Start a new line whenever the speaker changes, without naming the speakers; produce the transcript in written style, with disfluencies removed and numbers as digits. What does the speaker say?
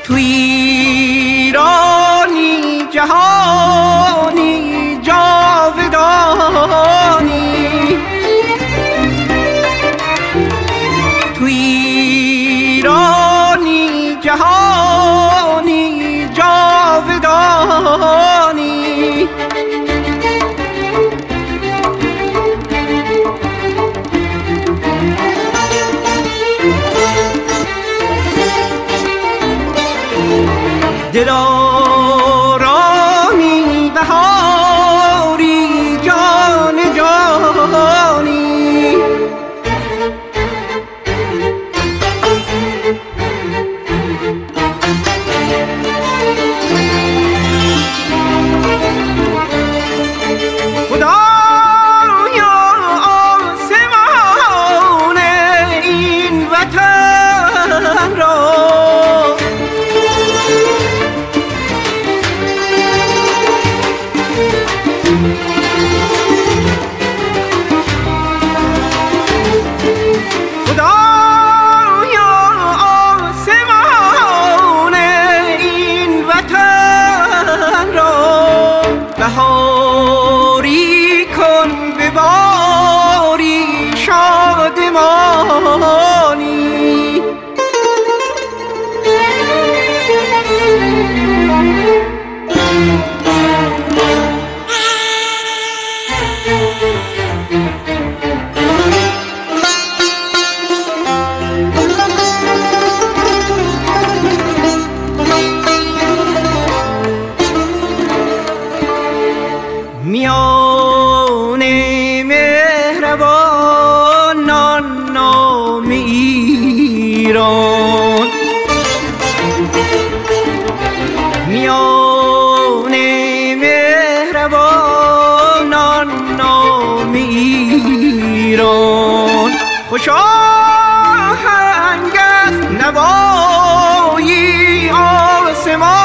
تو ایرانی جهانی جاودانی، تو ایرانی جهانی جاودانی. دلارامی بهاری جان جانی، خدایا آسمان این وطن را بهاری کن به باری شادمانی. میان مهربانان نام ایران، میان مهربانان نام ایران. خوش آهنگ است نوایی آسمان،